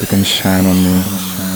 You can shine on me.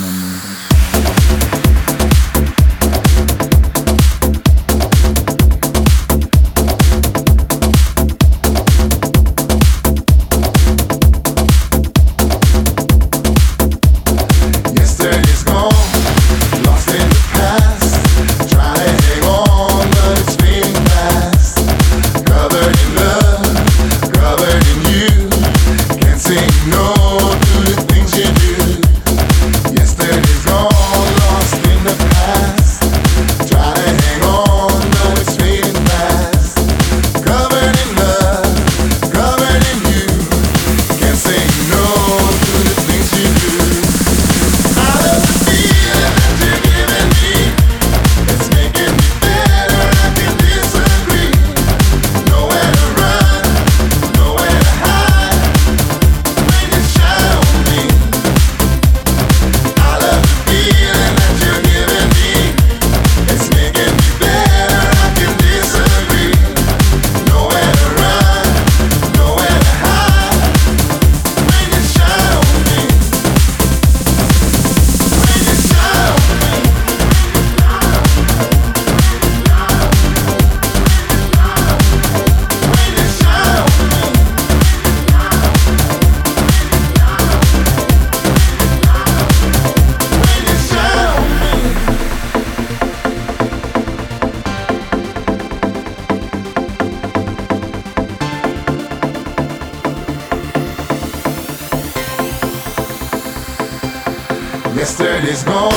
Yesterday's gone,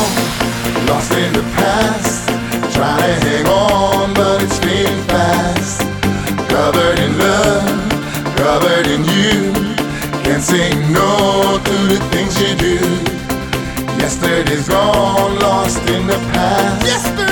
lost in the past. Trying to hang on, but it's fading fast. Covered in love, covered in you. Can't say no to the things you do. Yesterday's gone, lost in the past.